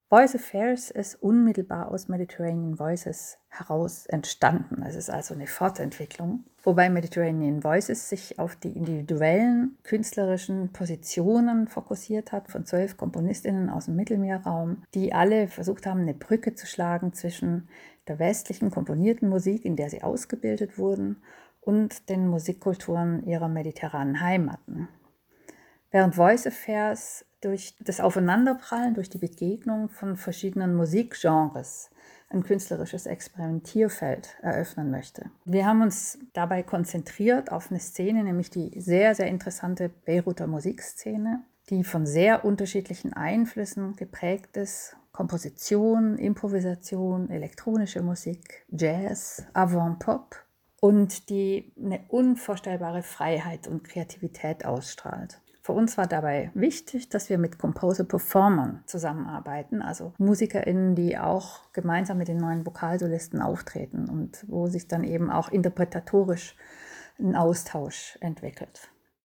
Voice Affairs ist unmittelbar aus Mediterranean Voices heraus entstanden. Es ist also eine Fortentwicklung, wobei Mediterranean Voices sich auf die individuellen künstlerischen Positionen fokussiert hat von 12 KomponistInnen aus dem Mittelmeerraum, die alle versucht haben, eine Brücke zu schlagen zwischen der westlichen komponierten Musik, in der sie ausgebildet wurden, und den Musikkulturen ihrer mediterranen Heimaten. Während Voice Affairs durch das Aufeinanderprallen, durch die Begegnung von verschiedenen Musikgenres ein künstlerisches Experimentierfeld eröffnen möchte. Wir haben uns dabei konzentriert auf eine Szene, nämlich die sehr, sehr interessante Beiruter Musikszene, die von sehr unterschiedlichen Einflüssen geprägt ist. Komposition, Improvisation, elektronische Musik, Jazz, Avant-Pop und die eine unvorstellbare Freiheit und Kreativität ausstrahlt. Für uns war dabei wichtig, dass wir mit Composer-Performern zusammenarbeiten, also MusikerInnen, die auch gemeinsam mit den neuen Vokalsolisten auftreten und wo sich dann eben auch interpretatorisch ein Austausch entwickelt.